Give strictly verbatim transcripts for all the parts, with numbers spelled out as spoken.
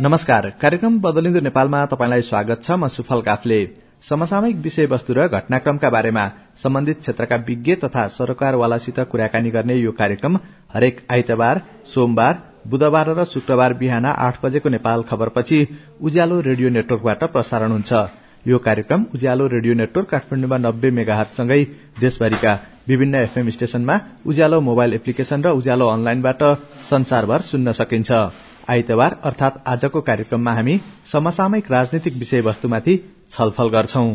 नमस्कार, कार्यक्रम बदलिँदो नेपालमा तपाईंलाई स्वागत छ। म सुफल काफले समसामयिक विषयवस्तु र घटनाक्रमका बारेमा सम्बन्धित क्षेत्रका विज्ञ तथा सरोकारवालासित कुराकानी गर्ने यो कार्यक्रम हरेक आइतबार, सोमबार, बुधबार र शुक्रबार बिहान आठ बजेको नेपाल खबरपछि उज्यालो रेडियो नेटवर्कबाट प्रसारण हुन्छ। यो कार्यक्रम उज्यालो रेडियो नेटवर्क काठमाडौँमा नब्बे मेगाहर्जसँगै देशभरिका विभिन्न एफएम स्टेशनमा, उज्यालो मोबाइल एप्लिकेशन र उज्यालो अनलाइनबाट संसारभर सुन्न सकिन्छ। आइतबार अर्थात आजको कार्यक्रममा हामी समसामयिक राजनीतिक विषयवस्तुमाथि छलफल गर्छौं।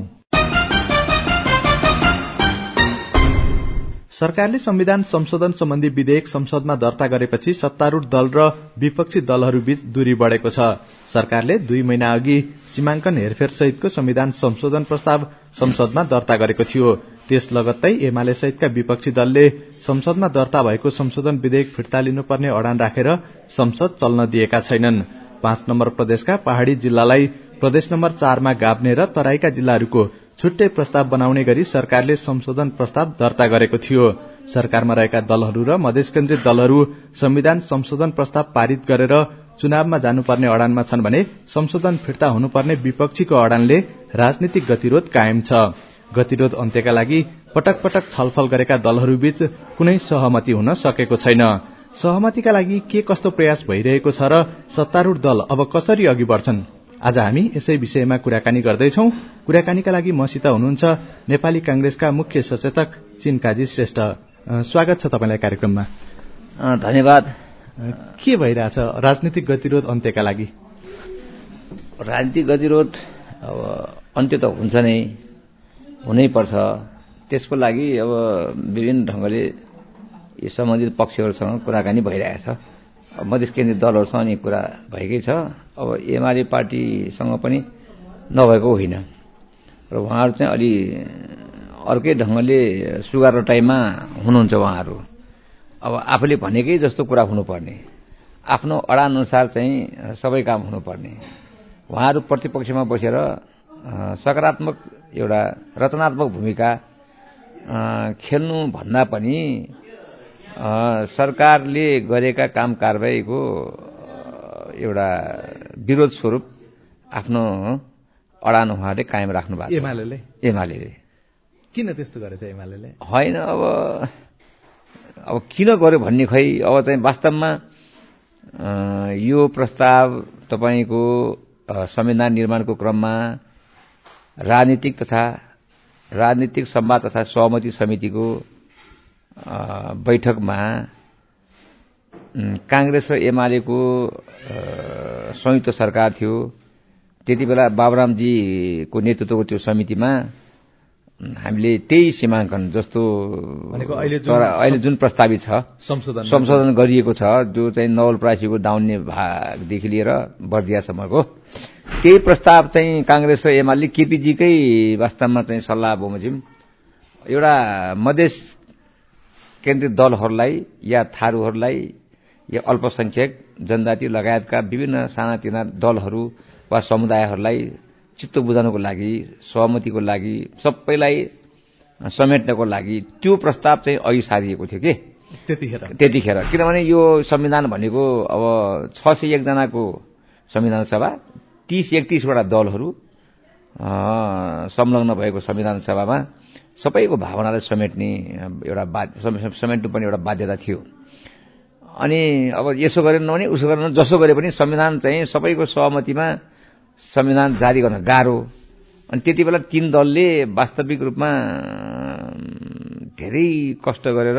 सरकारले संविधान संशोधन सम्बन्धी विधेयक संसदमा दर्ता गरेपछि सत्तारूढ़ दल र विपक्षी दलहरूबीच दूरी बढ़ेको छ। सरकारले दुई महिना अघि सीमांकन हेरफेर सहितको संविधान संशोधन प्रस्ताव संसदमा दर्ता गरेको थियो। त्यस लगत्तै एमाले सहितका विपक्षी दलले संसदमा दर्ता भएको संशोधन विधेयक फिर्ता लिनुपर्ने अडान राखेर संसद चल्न दिएका छैनन्। पाँच नम्बर प्रदेशका पहाड़ी जिल्लालाई प्रदेश नम्बर चारमा गाभ्ने र तराईका जिल्लाहरूको छुट्टै प्रस्ताव बनाउने गरी सरकारले संशोधन प्रस्ताव दर्ता गरेको थियो। सरकारमा रहेका दलहरू र मधेस केन्द्रित दलहरू संविधान संशोधन प्रस्ताव पारित गरेर चुनावमा जानुपर्ने अडानमा छन् भने संशोधन फिर्ता हुनुपर्ने विपक्षीको अडानले राजनीतिक गतिरोध कायम छ। गतिरोध अन्त्यका लागि पटक पटक छलफल गरेका दलहरूबीच कुनै सहमति हुन सकेको छैन। सहमतिका लागि के कस्तो प्रयास भइरहेको छ र सत्तारूढ़ दल अब कसरी अघि बढ्छन्? आज हामी यसै विषयमा कुराकानी गर्दैछौं। कुराकानीका लागि मसित हुनुहुन्छ नेपाली कांग्रेसका मुख्य सचेतक चिनकाजी श्रेष्ठ। स्वागत छ तपाईलाई कार्यक्रममा। धन्यवाद। के भइरहेछ राजनीतिक गतिरोध अन्त्यका लागि? राजनीतिक गतिरोध अब अन्त्य त हुन्छ नै, हुनै पर्छ। त्यसको लागि अब विभिन्न ढंगले यी सम्बन्धित पक्षहरूसँग कुराकानी भइरहेछ। मधेस केन्द्रित दलहरूसँग नि कुरा भएकै छ। अब एमाले पार्टीसँग पनि नभएको होइन र उहाँहरू चाहिँ अलि अर्कै ढंगले सुगार टाइममा हुनुहुन्छ। उहाँहरू अब आफूले भनेकै जस्तो कुरा हुनुपर्ने, आफ्नो अडान अनुसार चाहिँ सबै काम हुनुपर्ने। उहाँहरू प्रतिपक्षमा बसेर सकारात्मक एउटा रचनात्मक भूमिका खेल्नु भन्दा पनि सरकारले गरेका काम कारबाहीको एउटा विरोध स्वरूप आफ्नो अडान उहाँले कायम राख्नु भएको छ। एमालेले एमालेले किन त्यस्तो गरेछ? एमालेले होइन, अब अब किन गर्यो भन्ने खै। अब चाहिँ वास्तवमा यो प्रस्ताव तपाईको संविधान निर्माणको क्रममा राजनीतिक तथा राजनीतिक संवाद तथा सहमति समितिको बैठकमा कांग्रेस र एमालेको संयुक्त सरकार थियो। त्यति बेला बाबुरामजीको नेतृत्वको त्यो समितिमा हामीले त्यही सीमाङ्कन जस्तो अहिले जुन प्रस्तावित छ संशोधन संशोधन गरिएको छ, जो चाहिँ नवलपरासीको दाउन्ने भागदेखि लिएर बर्दियासम्मको त्यही प्रस्ताव चाहिँ कांग्रेस र एमाले केपीजीकै वास्तवमा चाहिँ सल्लाह बमोजिम एउटा मधेस केन्द्रित दलहरूलाई या थारूहरूलाई या अल्पसंख्यक जनजाति लगायतका विभिन्न सानातिना दलहरू वा समुदायहरूलाई चित्त बुझाउनको लागि, सहमतिको लागि, सबैलाई समेट्नको लागि त्यो प्रस्ताव चाहिँ अघि सारिएको थियो के त्यतिखेर त्यतिखेर किनभने यो संविधान भनेको अब छ सय एक जनाको संविधान सभा, तीस एकतीसवटा दलहरू संलग्न भएको संविधान सभामा सबैको भावनालाई समेट्ने एउटा समेट्नु पनि एउटा बाध्यता थियो। अनि अब यसो गरेन भने उसो गरेन, जसो गरे पनि संविधान चाहिँ सबैको सहमतिमा संविधान जारी गर्न गाह्रो। अनि त्यति बेला तीन दलले वास्तविक रूपमा धेरै कष्ट गरेर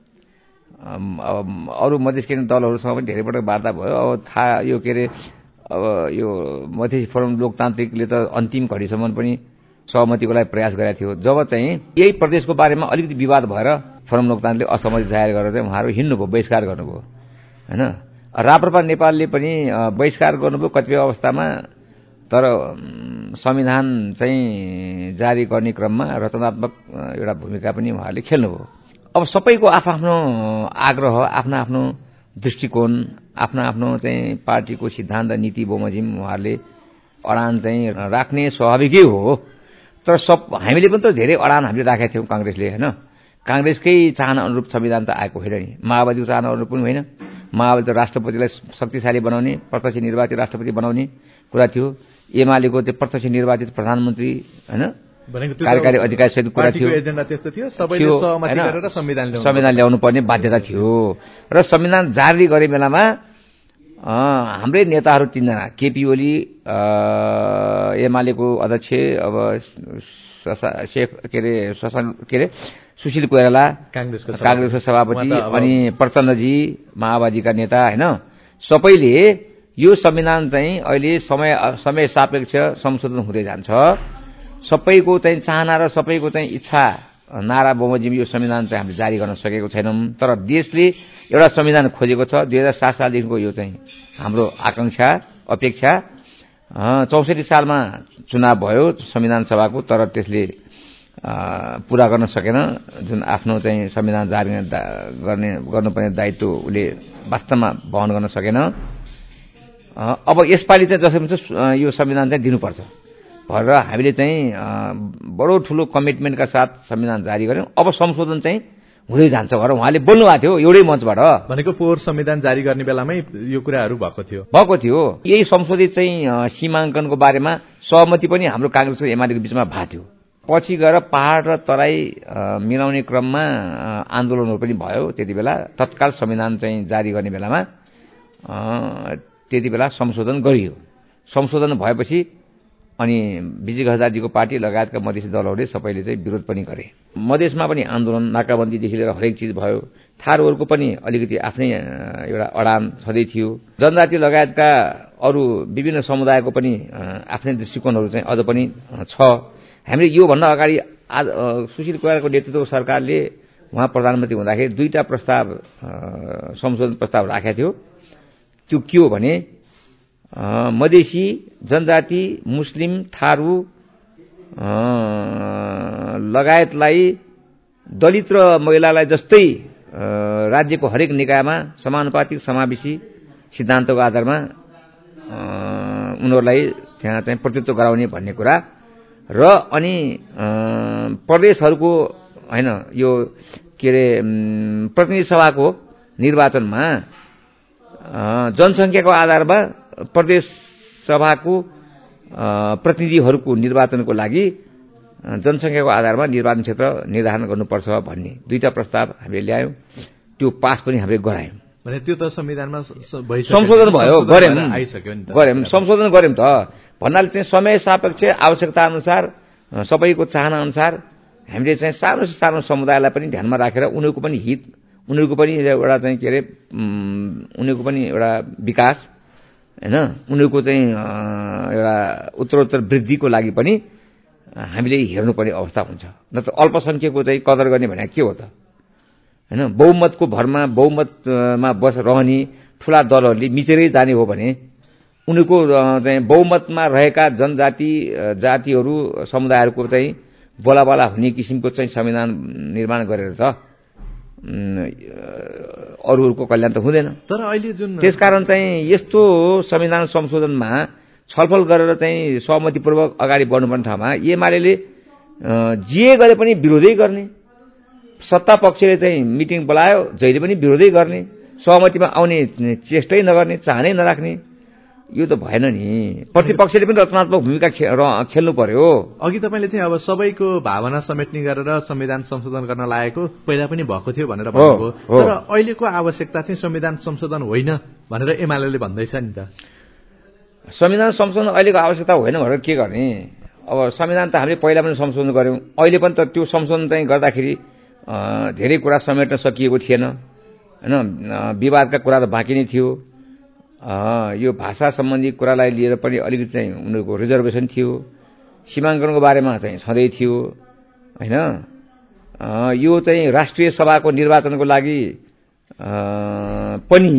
अब अरू मधेस केन्द्रित दलहरूसँग पनि धेरै पटक वार्ता भयो। अब थाहा यो के अरे अब यो मधेस फोरम लोकतान्त्रिकले त अन्तिम घडीसम्म पनि सहमतिको लागि प्रयास गरेको थियो। जब चाहिँ यही प्रदेशको बारेमा अलिकति विवाद भएर फोरम लोकतान्त्रिकले असहमति जाहेर गरेर चाहिँ उहाँहरू हिँड्नुभयो, बहिष्कार गर्नुभयो हैन। राप्रपा नेपालले पनि बहिष्कार गर्नुभयो कतिपय अवस्थामा, तर संविधान चाहिँ जारी गर्ने क्रममा रचनात्मक एउटा भूमिका पनि उहाँहरूले खेल्नुभयो। अब सबैको आफ्नो आग्रह, आफ्नो आफ्नो दृष्टिकोण, आफ्नो आफ्नो चाहिँ पार्टीको सिद्धान्त नीति बमोजिम उहाँहरूले अडान चाहिँ राख्ने स्वाभाविकै हो। तर सब हामीले पनि त धेरै अडान हामीले राखेका थियौँ कांग्रेसले हैन। कांग्रेसकै चाहना अनुरूप संविधान त आएको होइन नि, माओवादीको चाहना अनुरूप पनि होइन, माओवादीले राष्ट्रपतिलाई शक्तिशाली बनाउने, प्रत्यक्ष निर्वाचित राष्ट्रपति बनाउने कुरा थियो। एमालेको त्यो प्रत्यक्ष निर्वाचित प्रधानमन्त्री हैन कार्यकारी अधिकारी सहित कुरा थियो। एजेन्डा त्यस्तो थियो, सबैले सहमति गरेर संविधान ल्याउनु संविधान ल्याउनु पर्ने बाध्यता थियो र संविधान जारी गरे बेलामा हाम्रै नेताहरू तीनजना केपी ओली एमालेको अध्यक्ष अब शेख के अरे के अरे सुशील कोइराला कांग्रेसको कांग्रेसको सभापति अनि प्रचण्डजी माओवादीका नेता हैन सबैले यो संविधान चाहिँ अहिले समय समय सापेक्ष संशोधन हुँदै जान्छ, सबैको चाहिँ चाहना र सबैको चाहिँ इच्छा नारा बमोजिम यो संविधान चाहिँ हामीले जारी गर्न सकेको छैनौं। तर देशले एउटा संविधान खोजेको छ। दुई हजार सात सालदेखिको यो चाहिँ हाम्रो आकांक्षा अपेक्षा। चौसठी सालमा चुनाव भयो संविधान सभाको, तर त्यसले पूरा गर्न सकेन। जुन आफ्नो चाहिँ संविधान जारी गर्ने गर्नुपर्ने दायित्व उसले वास्तवमा वहन गर्न सकेन। अब यसपालि चाहिँ जसरी पनि यो संविधान चाहिँ दिनुपर्छ भनेर हामीले चाहिँ बडो ठूलो कमिटमेन्टका साथ संविधान जारी गर्यौं। अब संशोधन चाहिँ हुँदै जान्छ भनेर उहाँले बोल्नु भएको थियो एउटै मञ्चबाट। भनेको पोहोर संविधान जारी गर्ने बेलामै यो कुराहरू भएको थियो भएको थियो यही संशोधित चाहिँ सीमाङ्कनको बारेमा सहमति पनि हाम्रो कांग्रेस र एमालेको बीचमा भएको थियो। पछि गएर पहाड र तराई मिलाउने क्रममा आन्दोलनहरू पनि भयो। त्यति बेला तत्काल संविधान चाहिँ जारी गर्ने बेलामा त्यति बेला संशोधन गरियो। संशोधन भएपछि अनि विजय गजदारजीको पार्टी लगायतका मधेसी दलहरूले सबैले चाहिँ विरोध पनि गरे। मधेसमा पनि आन्दोलन नाकाबन्दीदेखि लिएर हरेक चिज भयो। थारूहरूको पनि अलिकति आफ्नै एउटा अडान छँदै थियो। जनजाति लगायतका अरू विभिन्न समुदायको पनि आफ्नै दृष्टिकोणहरू चाहिँ अझ पनि छ। हामीले यो भन्दा अगाडि सुशील कोइरालाको नेतृत्वको सरकारले उहाँ प्रधानमन्त्री हुँदाखेरि दुईटा प्रस्ताव संशोधन प्रस्ताव राखेको थियो। त्यो के हो भने मधेसी जनजाति मुस्लिम थारू लगायतलाई दलित र महिलालाई जस्तै राज्यको हरेक निकायमा समानुपातिक समावेशी सिद्धान्तको आधारमा उनीहरूलाई त्यहाँ चाहिँ प्रतिनिधित्व गराउने भन्ने कुरा र अनि प्रदेशहरूको हैन यो के अरे प्रतिनिधि सभाको निर्वाचनमा जनसंख्याको आधारमा प्रदेश सभाको प्रतिनिधिहरूको निर्वाचनको लागि जनसंख्याको आधारमा निर्वाचन क्षेत्र निर्धारण गर्नुपर्छ भन्ने दुईटा प्रस्ताव हामीले ल्यायौं। त्यो पास पनि हामीले गरायौं। भने त्यो त संविधानमा संशोधन भयो गर्यौं गर्यौं संशोधन गर्यौं त भन्नाले चाहिँ समय सापेक्ष आवश्यकता अनुसार सबैको चाहना अनुसार हामीले चाहिँ सानो सानो समुदायलाई पनि ध्यानमा राखेर उनीहरूको पनि हित उनीहरूको पनि एउटा चाहिँ के अरे उनीहरूको पनि एउटा विकास हैन उनीहरूको चाहिँ एउटा उत्तरोत्तर वृद्धिको लागि पनि हामीले हेर्नुपर्ने अवस्था हुन्छ। नत्र अल्पसंख्यकको चाहिँ कदर गर्ने भने के हो त हैन। बहुमतको भरमा बहुमतमा बस रहने ठूला दलहरूले मिचेरै जाने हो भने उनीहरूको चाहिँ बहुमतमा रहेका जनजाति जातिहरू समुदायहरूको चाहिँ बोलाबाला हुने किसिमको चाहिँ संविधान निर्माण गरेर त अरूहरूको कल्याण त हुँदैन। तर अहिले जुन त्यसकारण चाहिँ यस्तो संविधान संशोधनमा छलफल गरेर चाहिँ सहमतिपूर्वक अगाडि बढ्नुपर्ने ठाउँमा एमालेले जे गरे पनि विरोधै गर्ने, सत्ता पक्षले चाहिँ मिटिङ बोलायो जहिले पनि विरोधै गर्ने, सहमतिमा आउने चेष्टै नगर्ने, चाहनै नराख्ने, यो त भएन नि। प्रतिपक्षले पनि रचनात्मक भूमिका खेल्नु पर्यो। अघि तपाईले चाहिँ अब सबैको भावना समेट्ने गरेर संविधान संशोधन गर्न लागेको पहिला पनि भएको थियो भनेर भन्नुभयो। तर अहिलेको आवश्यकता चाहिँ संविधान संशोधन होइन भनेर एमालेले भन्दैछ नि त। संविधान संशोधन अहिलेको आवश्यकता होइन भनेर के गर्ने? अब संविधान त हामीले पहिला पनि संशोधन गर्यौं। अहिले पनि त त्यो संशोधन चाहिँ गर्दाखेरि धेरै कुरा समेट्न सकिएको थिएन हैन। विवादका कुरा त बाँकी नै थियो। यो भाषा सम्बन्धी कुरालाई लिएर पनि अलिकति चाहिँ उनीहरूको रिजर्भेसन थियो। सीमाङ्कनको बारेमा चाहिँ छँदै थियो हैन। यो चाहिँ राष्ट्रिय सभाको निर्वाचनको लागि पनि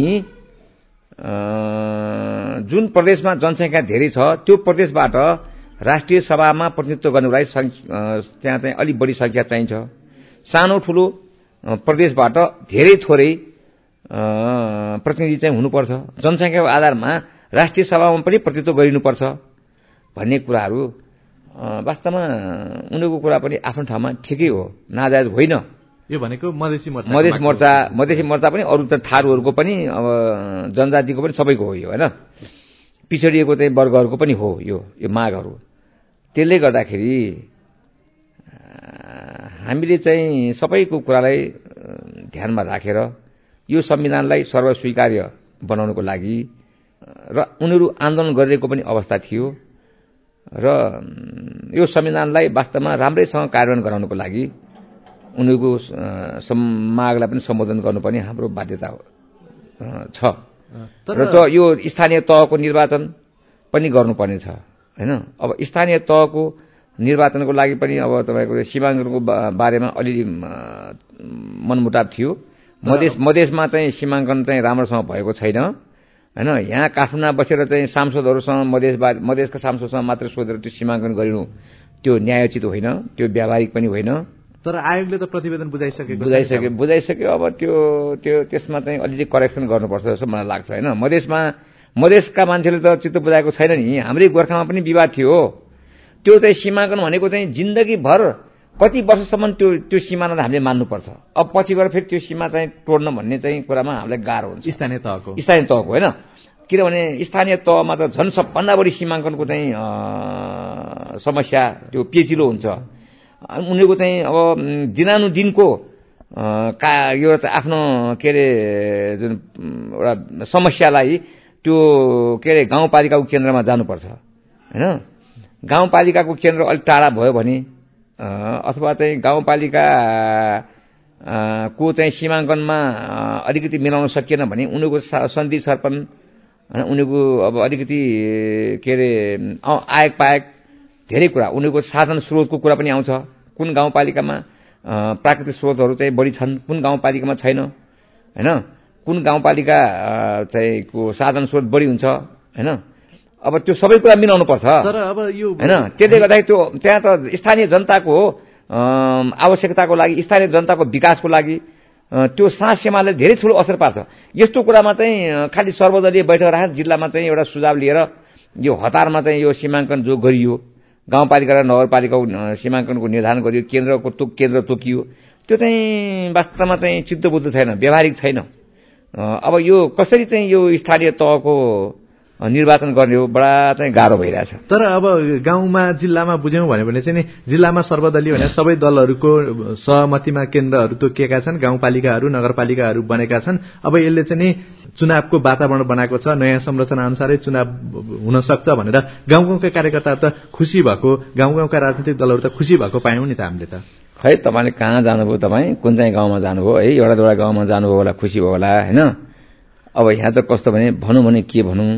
जुन प्रदेशमा जनसंख्या धेरै छ त्यो प्रदेशबाट राष्ट्रिय सभामा प्रतिनिधित्व गर्नलाई त्यहाँ चाहिँ अलि बढी संख्या चाहिन्छ। सानो ठूलो प्रदेशबाट धेरै थोरै प्रतिनिधि चाहिँ हुनुपर्छ। जनसंख्याको आधारमा राष्ट्रिय सभामा पनि प्रतिनिधित्व गरिनुपर्छ भन्ने कुराहरू वास्तवमा उनीहरूको कुरा पनि आफ्नो ठाउँमा ठिकै हो, नाजायज होइन। यो भनेको मधेसी मोर्चा मधेस मोर्चा मधेसी मोर्चा पनि अरू त थारूहरूको पनि अब जनजातिको पनि सबैको हो यो हैन पिछडिएको चाहिँ वर्गहरूको पनि हो यो यो मागहरू त्यसले गर्दाखेरि हामीले चाहिँ सबैको कुरालाई ध्यानमा राखेर यो संविधानलाई सर्वस्वीकार्य बनाउनको लागि र उनीहरू आन्दोलन गरिरहेको पनि अवस्था थियो र यो संविधानलाई वास्तवमा राम्रैसँग कार्यान्वयन गराउनको लागि उनीहरूको मागलाई पनि सम्बोधन गर्नुपर्ने हाम्रो बाध्यता छ र त यो स्थानीय तहको निर्वाचन पनि गर्नुपर्ने छ हैन अब स्थानीय तहको निर्वाचनको लागि पनि अब तपाईको सीमाङ्कनको बारेमा अलि मनमुटाव थियो मधेस मधेसमा चाहिँ सीमाङ्कन चाहिँ राम्रोसँग भएको छैन हैन यहाँ काठमाडौँमा बसेर चाहिँ सांसदहरुसँग मधेस मधेसका सांसदसँग मात्र सोधेर त्यो सीमाङ्कन गरिनु त्यो न्यायोचित होइन त्यो व्यावहारिक पनि होइन तर आयोगले त प्रतिवेदन बुझाइसकेको बुझाइसके बुझाइसक्यो अब त्यो त्यो त्यसमा चाहिँ अलिअलि करेक्सन गर्नुपर्छ जस्तो मलाई लाग्छ हैन मधेसमा मधेसका मान्छेले त चित्त बुझाएको छैन नि हाम्रै गोर्खामा पनि विवाद थियो त्यो चाहिँ सीमाङ्कन भनेको चाहिँ जिन्दगीभर कति वर्षसम्म त्यो त्यो सीमाना हामीले मान्नुपर्छ अब पछि गएर फेरि त्यो सीमा चाहिँ तोड्न भन्ने चाहिँ कुरामा हामीलाई गाह्रो हुन्छ स्थानीय तहको स्थानीय तहको हैन किनभने स्थानीय तहमा त झन् सबभन्दा बढी सीमाङ्कनको चाहिँ समस्या त्यो पेचिलो हुन्छ उनीहरूको चाहिँ अब दिनानुदिनको का यो चाहिँ आफ्नो के अरे जुन एउटा समस्यालाई त्यो के अरे गाउँपालिकाको केन्द्रमा जानुपर्छ हैन गाउँपालिकाको केन्द्र अलिक टाढा भयो भने अथवा चाहिँ गाउँपालिका को चाहिँ सीमाङ्कनमा अलिकति मिलाउन सकिएन भने उनीहरूको सन्धि सर्पन उनीहरूको अब अलिकति के अरे आयक पायक धेरै कुरा उनीहरूको साधन स्रोतको कुरा पनि आउँछ कुन गाउँपालिकामा प्राकृतिक स्रोतहरू चाहिँ बढी छन् कुन गाउँपालिकामा छैन हैन कुन गाउँपालिका चाहिँ को साधन स्रोत बढी हुन्छ हैन अब त्यो सबै कुरा मिलाउनु पर्छ तर अब यो हैन त्यसले गर्दा त्यो त्यहाँ त स्थानीय जनताको आवश्यकताको लागि स्थानीय जनताको विकासको लागि त्यो साँझ सीमाले धेरै ठूलो असर पार्छ यस्तो कुरामा चाहिँ खाली सर्वदलीय बैठक राखेर जिल्लामा चाहिँ एउटा सुझाव लिएर यो हतारमा चाहिँ यो सीमाङ्कन जो गरियो गाउँपालिका र नगरपालिकाको सीमाङ्कनको निर्धारण गरियो केन्द्रको तो केन्द्र तोकियो त्यो चाहिँ वास्तवमा चाहिँ चित्त बुझ्दो छैन व्यावहारिक छैन अब यो कसरी चाहिँ यो स्थानीय तहको निर्वाचन गर्ने हो बडा चाहिँ गाह्रो भइरहेछ तर अब गाउँमा जिल्लामा बुझ्यौं भने भने चाहिँ नि जिल्लामा सर्वदलीय भने सबै दलहरूको सहमतिमा केन्द्रहरू तोकिएका छन् गाउँपालिकाहरू नगरपालिकाहरू बनेका छन् अब यसले चाहिँ नि चुनावको वातावरण बनाएको छ नयाँ संरचना अनुसारै चुनाव हुन सक्छ भनेर गाउँ गाउँका कार्यकर्ताहरू त खुसी भएको गाउँ गाउँका राजनीतिक दलहरू त खुसी भएको पायौं नि त हामीले त खै तपाईले कहाँ जानुभयो तपाई कुन चाहिँ गाउँमा जानुभयो है एउटा दुईवटा गाउँमा जानुभयो होला खुसी भयो होला हैन अब यहाँ त कस्तो भने भनौं भने के भनौं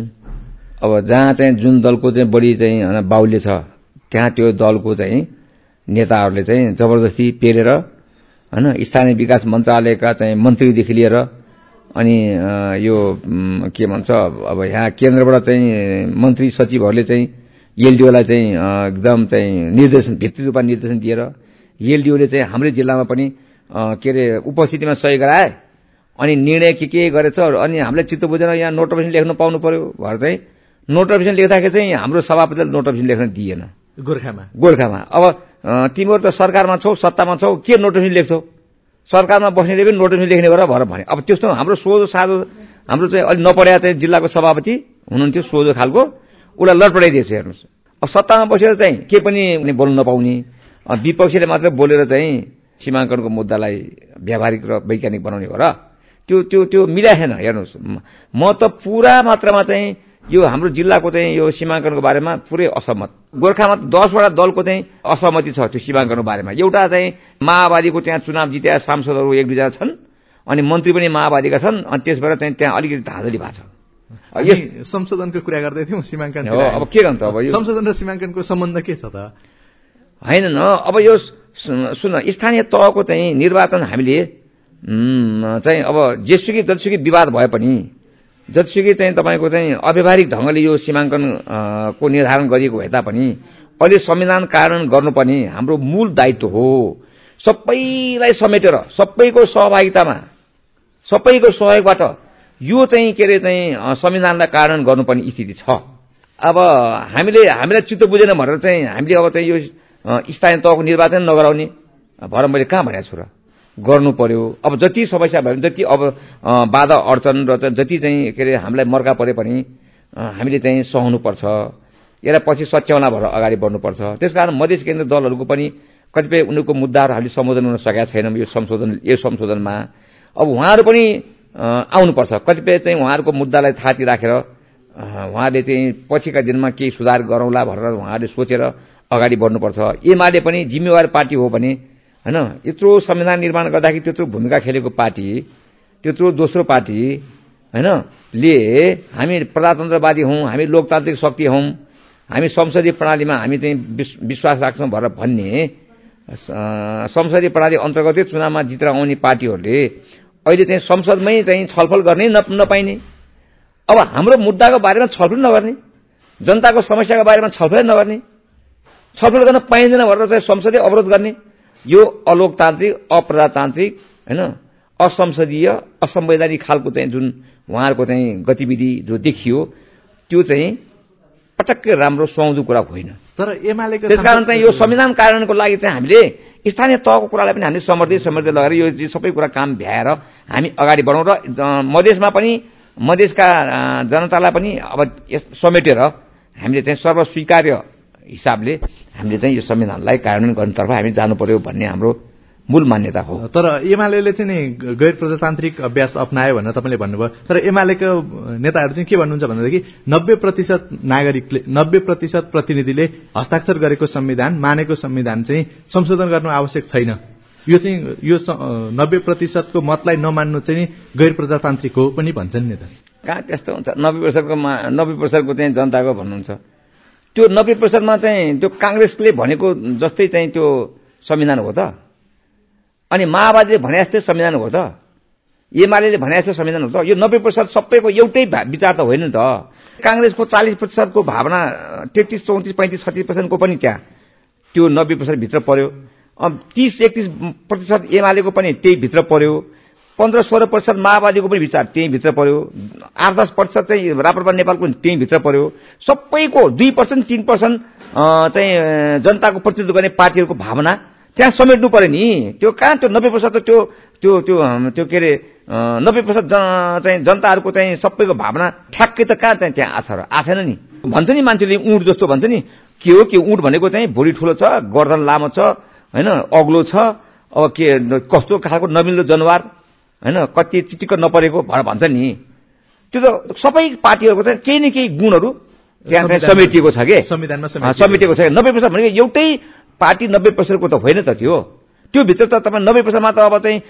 अब जहाँ चाहिँ जुन दलको चाहिँ बढी चाहिँ हैन बाहुल्य छ त्यहाँ त्यो दलको चाहिँ नेताहरूले चाहिँ जबरजस्ती पेरेर हैन स्थानीय विकास मन्त्रालयका चाहिँ मन्त्रीदेखि लिएर अनि यो के भन्छ अब यहाँ केन्द्रबाट चाहिँ मन्त्री सचिवहरूले चाहिँ एलडीओलाई चाहिँ एकदम चाहिँ निर्देशन भित्ति रूपमा निर्देशन दिएर एलडीओले चाहिँ हाम्रै जिल्लामा पनि के अरे उपस्थितिमा सही गराए अनि निर्णय के के गरेछ अनि हामीले चित्त बुझेर यहाँ नोटिफिकेसन लेख्न पाउनु पर्यो भएर चाहिँ नोटिफिकेसन लेख्दाखेरि चाहिँ हाम्रो सभापतिले नोटिफिकेसन लेख्न दिएन गोर्खामा गोर्खामा अब तिमीहरू त सरकारमा छौ सत्तामा छौ के नोटिफिकेसन लेख्छौ सरकारमा बस्नेले पनि नोटिफिकेसन लेख्ने गरेर भएर भने अब त्यस्तो हाम्रो सोझो साझो हाम्रो चाहिँ अलि नपढ्या चाहिँ जिल्लाको सभापति हुनुहुन्थ्यो सोझो खालको उसलाई लटपडाइदिएछ हेर्नुहोस् अब सत्तामा बसेर चाहिँ के पनि बोल्न नपाउने विपक्षीले मात्र बोलेर चाहिँ सीमाङ्कनको मुद्दालाई व्यावहारिक र वैज्ञानिक बनाउने हो र त्यो त्यो त्यो मिलाएन हेर्नुहोस् म त पूरा मात्रामा चाहिँ यो हाम्रो जिल्लाको चाहिँ यो सीमाङ्कनको बारेमा पुरै असहमत गोर्खामा दसवटा दलको चाहिँ असहमति छ त्यो सीमाङ्कनको बारेमा एउटा चाहिँ माओवादीको त्यहाँ चुनाव जिते सांसदहरू एक दुईजना छन् अनि मन्त्री पनि माओवादीका छन् अनि त्यसबाट चाहिँ त्यहाँ अलिकति धाँधली भएको छ यस संशोधनको कुरा गर्दै थियौं सीमाङ्कन हो अब के गर्छ अब यो संशोधन र सीमाङ्कनको सम्बन्ध के छ त हैन न अब यो सुन स्थानीय तहको चाहिँ निर्वाचन हामीले चाहिँ अब जेसुकै जतिसुकै विवाद भए पनि जतिसुकै चाहिँ तपाईको चाहिँ अव्यावहारिक ढंगले यो सीमाङ्कन को निर्धारण गरिएको भए तापनि अहिले संविधान कार्यान्वयन गर्नुपर्ने हाम्रो मूल दायित्व हो सबैलाई समेटेर सबैको सहभागितामा सबैको सहयोगबाट यो चाहिँ के रे चाहिँ संविधानलाई कार्यान्वयन गर्नुपर्ने स्थिति छ अब हामीले हामीलाई चित्त बुझेन भनेर चाहिँ हामीले अब चाहिँ यो स्थानीय तहको निर्वाचन नगराउने भएर मैले कहाँ भनेको छु र गर्नु पर्यो। अब जति समस्या भयो जति अब बाधा अडचन र जति चाहिँ के अरे हामीलाई मर्का परे पनि हामीले चाहिँ सहनुपर्छ, यसलाई पछि सच्याउला भएर अगाडि बढ्नुपर्छ। त्यसकारण मधेस केन्द्र दलहरूको पनि कतिपय उनीहरूको मुद्दाहरू हामीले सम्बोधन गर्न सकेका छैनौँ यो संशोधन यो संशोधनमा। अब उहाँहरू पनि आउनुपर्छ, कतिपय चाहिँ उहाँहरूको मुद्दालाई थाती राखेर उहाँले चाहिँ पछिका दिनमा केही सुधार गरौँला भनेर उहाँले सोचेर अगाडि बढ्नुपर्छ। एमाले पनि जिम्मेवार पार्टी हो भने हैन, यत्रो संविधान निर्माण गर्दाखेरि त्यत्रो भूमिका खेलेको पार्टी, त्यत्रो दोस्रो पार्टी हैन ले हामी प्रजातन्त्रवादी हौं, हामी लोकतान्त्रिक शक्ति हौं, हामी संसदीय प्रणालीमा हामी चाहिँ विश्वास राख्छौं भनेर भन्ने संसदीय प्रणाली अन्तर्गतै चुनावमा जितेर आउने पार्टीहरूले अहिले चाहिँ संसदमै चाहिँ छलफल गर्ने नपाइने। अब हाम्रो मुद्दाको बारेमा छलफल नगर्ने, जनताको समस्याको बारेमा छलफल नगर्ने, छलफल गर्न पाइँदैन भनेर चाहिँ संसदीय अवरोध गर्ने, यो अलोकतान्त्रिक अप्रजातान्त्रिक हैन असंसदीय असंवैधानिक खालको चाहिँ जुन उहाँहरूको चाहिँ गतिविधि जो देखियो त्यो चाहिँ पटक्कै राम्रो सुहाउँदो कुरा होइन। तर एमालेको त्यसकारण चाहिँ यो संविधान कार्यान्वयनको लागि चाहिँ हामीले स्थानीय तहको कुरालाई पनि हामीले समर्थी समर्थी लगाएर यो सबै कुरा काम भ्याएर हामी अगाडि बढौँ र मधेसमा पनि मधेसका जनतालाई पनि अब समेटेर हामीले चाहिँ सर्वस्वीकार्य हिसाबले हामीले चाहिँ यो संविधानलाई कार्यान्वयन गर्नेतर्फ हामी जानु पर्यो भन्ने हाम्रो मूल मान्यता हो। तर एमालेले चाहिँ नि गैर प्रजातान्त्रिक अभ्यास अपनायो भनेर तपाईँले भन्नुभयो, तर एमालेको नेताहरू चाहिँ के भन्नुहुन्छ भन्दाखेरि नब्बे प्रतिशत नागरिकले नब्बे प्रतिशत प्रतिनिधिले हस्ताक्षर गरेको संविधान मानेको संविधान चाहिँ संशोधन गर्नु आवश्यक छैन, यो चाहिँ यो नब्बे प्रतिशतको मतलाई नमान्नु चाहिँ गैर प्रजातान्त्रिक हो पनि भन्छन् नि त। कहाँ त्यस्तो हुन्छ? नब्बे प्रतिशतको नब्बे प्रतिशतको चाहिँ जनताको भन्नुहुन्छ, त्यो नब्बे प्रतिशतमा चाहिँ त्यो कांग्रेसले भनेको जस्तै चाहिँ त्यो संविधान हो त, अनि माओवादीले भने जस्तै संविधान हो त, एमाले भने जस्तै संविधान हो त। यो नब्बे प्रतिशत सबैको एउटै विचार त होइन नि त। कांग्रेसको चालीस प्रतिशतको भावना तेत्तीस चौतिस पैंतिस छत्तीस प्रतिशतको पनि त्यहाँ त्यो नब्बे प्रतिशत भित्र पर्यो। अब तीस एकतीस प्रतिशत एमालेको पनि त्यही भित्र पर्यो, पन्ध्र सोह्र प्रतिशत माओवादीको पनि विचार त्यही भित्र पर्यो, आठ दस प्रतिशत चाहिँ राप्रपा नेपालको त्यही भित्र पर्यो। सबैको दुई पर्सेन्ट तीन पर्सेन्ट चाहिँ जनताको प्रतिनिधित्व गर्ने पार्टीहरूको भावना त्यहाँ समेट्नु पर्यो नि। त्यो कहाँ त्यो नब्बे प्रतिशत त्यो त्यो त्यो त्यो के अरे नब्बे प्रतिशत चाहिँ जनताहरूको चाहिँ सबैको भावना ठ्याक्कै त कहाँ चाहिँ त्यहाँ आछ र आछेन नि। भन्छ नि मान्छेले उँट जस्तो भन्छ नि, के हो के उँट भनेको चाहिँ भुँडी ठुलो छ, गर्दन लामो छ हैन, अग्लो छ, अब के कस्तो खालको नमिल्दो जनावर हैन, कति चिटिक्क नपरेको भनेर भन्छ नि। त्यो त सबै पार्टीहरूको चाहिँ केही न केही गुणहरू त्यहाँ चाहिँ समेटिएको छ के संविधानमा समेटिएको छ। नब्बे प्रतिशत भनेको एउटै पार्टी नब्बे प्रतिशतको त होइन त, त्यो त्यो भित्र त तपाईँ नब्बे प्रतिशतमा त अब चाहिँ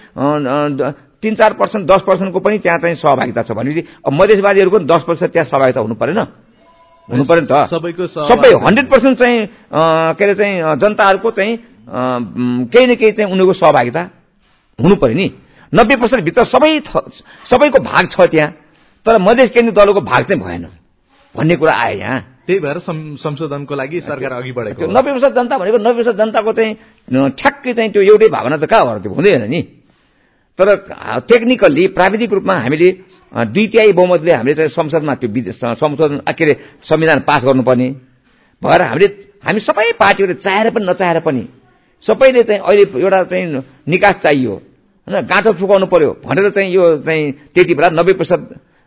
तीन चार पर्सेन्ट दस पर्सेन्टको पनि त्यहाँ चाहिँ सहभागिता छ भनेपछि अब मधेसवादीहरूको पनि दस प्रतिशत त्यहाँ सहभागिता हुनु परेन, हुनु पर्यो नि त। सबैको सबै हन्ड्रेड पर्सेन्ट चाहिँ के अरे चाहिँ जनताहरूको चाहिँ केही न केही चाहिँ उनीहरूको सहभागिता हुनु पर्यो नि। नब्बे पर्सेन्ट भित्र सबै सबैको भाग छ त्यहाँ, तर मधेस केन्द्रीय दलको भाग चाहिँ भएन भन्ने कुरा आयो यहाँ। त्यही भएर संशोधनको लागि सरकार अघि बढेको। नब्बे प्रतिशत जनता भनेको नब्बे प्रतिशत जनताको चाहिँ ठ्याक्कै चाहिँ त्यो एउटै भावना त कहाँ भयो, त्यो हुँदैन नि। तर टेक्निकल्ली प्राविधिक रूपमा हामीले दुई तिहाई बहुमतले हामीले चाहिँ संसदमा त्यो संशोधन के अरे संविधान पास गर्नुपर्ने भएर हामीले हामी सबै पार्टीहरूले चाहेर पनि नचाहेर पनि सबैले चाहिँ अहिले एउटा चाहिँ निकास चाहियो हैन, गाँठो फुकाउनु पर्यो भनेर चाहिँ यो चाहिँ त्यति बेला नब्बे प्रतिशत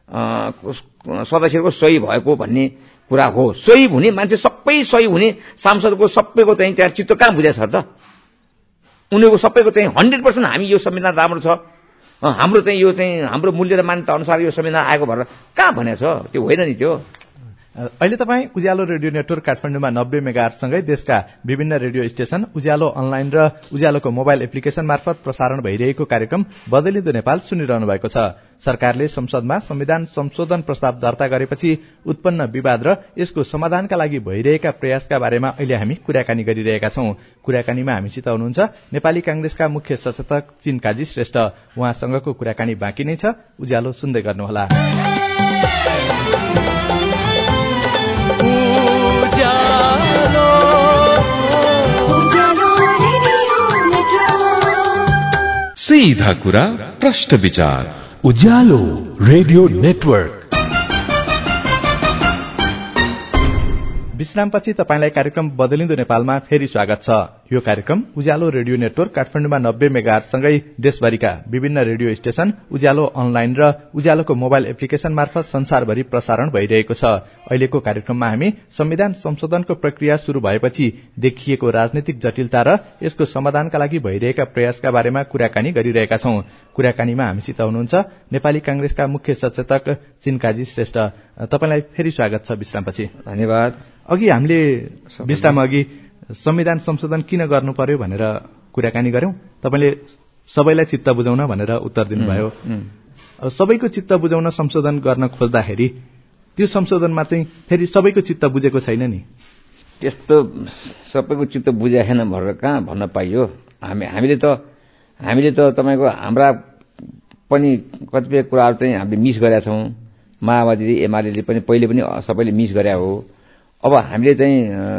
सदस्यको सही भएको भन्ने कुरा हो। सही हुने मान्छे सबै सही हुने सांसदको सबैको चाहिँ त्यहाँ चित्त कहाँ बुझेछ त? उनीहरूको सबैको चाहिँ हन्ड्रेड पर्सेन्ट हामी यो संविधान राम्रो छ, हाम्रो चाहिँ यो चाहिँ हाम्रो मूल्य र मान्यता अनुसार यो संविधान आएको भनेर कहाँ भनेछ? त्यो होइन नि। त्यो अहिले तपाईँ उज्यालो रेडियो नेटवर्क काठमाडौँमा नब्बे मेगाहर्जसँगै देशका विभिन्न रेडियो स्टेशन, उज्यालो अनलाइन र उज्यालोको मोबाइल एप्लिकेशन मार्फत प्रसारण भइरहेको कार्यक्रम बदलिँदो नेपाल सुनिरहनु भएको छ। सरकारले संसदमा संविधान संशोधन प्रस्ताव दर्ता गरेपछि उत्पन्न विवाद र यसको समाधानका लागि भइरहेका प्रयासका बारेमा अहिले हामी कुराकानी गरिरहेका छौं। कुराकानीमा हामीसित हुनुहुन्छ नेपाली कांग्रेसका मुख्य सचेतक चिनकाजी श्रेष्ठ। उहाँसँगको कुराकानी बाँकी नै छ, उज्यालो सुन्दै गर्नुहोला। सीधा कुरा प्रश्न विचार, उज्यालो रेडियो नेटवर्क। विश्रामपछि तपाईंलाई कार्यक्रम बदलिँदो नेपालमा फेरि स्वागत छ। यो कार्यक्रम उज्यालो रेडियो नेटवर्क काठमाडौँमा नब्बे मेगाहर्जसँगै देशभरिका विभिन्न रेडियो स्टेशन, उज्यालो अनलाइन र उज्यालोको मोबाइल एप्लिकेशन मार्फत संसारभरि प्रसारण भइरहेको छ। अहिलेको कार्यक्रममा हामी संविधान संशोधनको प्रक्रिया शुरू भएपछि देखिएको राजनीतिक जटिलता र यसको समाधानका लागि भइरहेका प्रयासका बारेमा कुराकानी गरिरहेका छौं। कुराकानीमा हामीसित हुनुहुन्छ नेपाली कांग्रेसका मुख्य सचेतक चिनकाजी श्रेष्ठ। तपाईलाई फेरि स्वागत छ विश्रामपछि। धन्यवाद। अघि हामीले विश्राम अघि संविधान संशोधन किन गर्नु पर्यो भनेर कुराकानी गर्यौं। तपाईले सबैलाई चित्त बुझाउन भनेर उत्तर दिनुभयो। सबैको चित्त बुझाउन संशोधन गर्न खोज्दाखेरि त्यो संशोधनमा चाहिँ फेरि सबैको चित्त बुझेको छैन नि। त्यस्तो सबैको चित्त बुझाएन भनेर कहाँ भन्न पाइयो। हामी हामीले त हामीले त तपाईको हाम्रा पनि कतिपय कुराहरू चाहिँ हामीले मिस गरेका छौं। माओवादीले एमालेले पनि पहिले पनि सबैले मिस गरे हो। अब हामीले चाहिँ